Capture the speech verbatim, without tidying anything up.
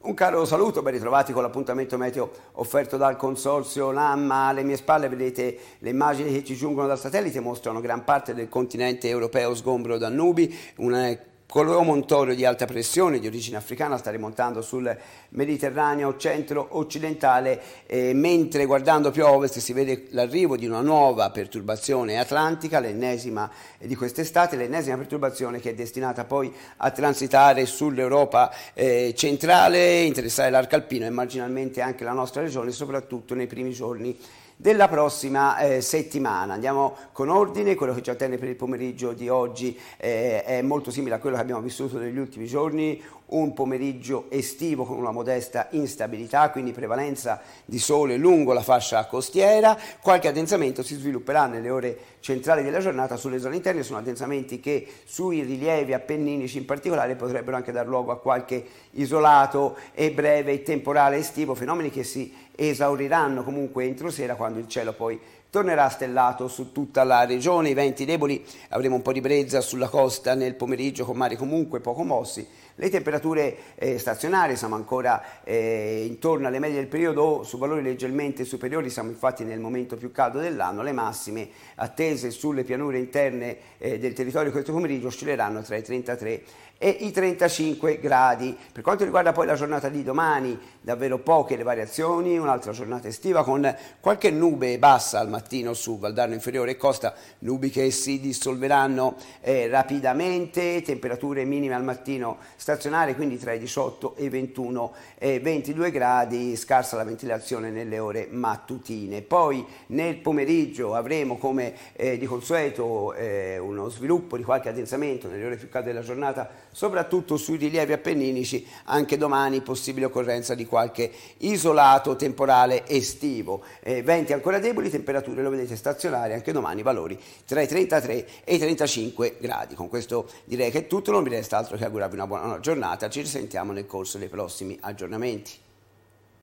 Un caro saluto, ben ritrovati con l'appuntamento meteo offerto dal consorzio Namma. Alle mie spalle vedete le immagini che ci giungono dal satellite, mostrano gran parte del continente europeo sgombro da nubi, un promontorio di alta pressione di origine africana sta rimontando sul Mediterraneo centro-occidentale, eh, mentre guardando più a ovest si vede l'arrivo di una nuova perturbazione atlantica, l'ennesima di quest'estate, l'ennesima perturbazione che è destinata poi a transitare sull'Europa eh, centrale, interessare l'arco alpino e marginalmente anche la nostra regione, soprattutto nei primi giorni della prossima eh, settimana. Andiamo con ordine. Quello che ci attende per il pomeriggio di oggi eh, è molto simile a quello che abbiamo vissuto negli ultimi giorni, un pomeriggio estivo con una modesta instabilità, quindi prevalenza di sole lungo la fascia costiera. Qualche addensamento si svilupperà nelle ore centrali della giornata sulle zone interne, sono addensamenti che sui rilievi appenninici in particolare potrebbero anche dar luogo a qualche isolato e breve temporale estivo, fenomeni che si esauriranno comunque entro sera, quando il cielo poi tornerà stellato su tutta la regione. I venti deboli, avremo un po' di brezza sulla costa nel pomeriggio con mari comunque poco mossi. Le temperature eh, stazionarie siamo ancora eh, intorno alle medie del periodo, su valori leggermente superiori, siamo infatti nel momento più caldo dell'anno. Le massime attese sulle pianure interne eh, del territorio questo pomeriggio oscilleranno tra i trentatré e i trentacinque gradi. Per quanto riguarda poi la giornata di domani, davvero poche le variazioni, un'altra giornata estiva con qualche nube bassa al mattino su Valdarno inferiore e costa, nubi che si dissolveranno eh, rapidamente, temperature minime al mattino stazionarie, quindi tra i diciotto e i ventuno e ventidue gradi, scarsa la ventilazione nelle ore mattutine. Poi nel pomeriggio avremo come eh, di consueto eh, uno sviluppo di qualche addensamento nelle ore più calde della giornata, soprattutto sui rilievi appenninici. Anche domani possibile occorrenza di qualche isolato temporale estivo. Eh, venti ancora deboli, temperature lo vedete stazionarie anche domani, valori tra i trentatré e i trentacinque gradi. Con questo direi che è tutto, non mi resta altro che augurarvi una buona giornata, ci risentiamo nel corso dei prossimi aggiornamenti.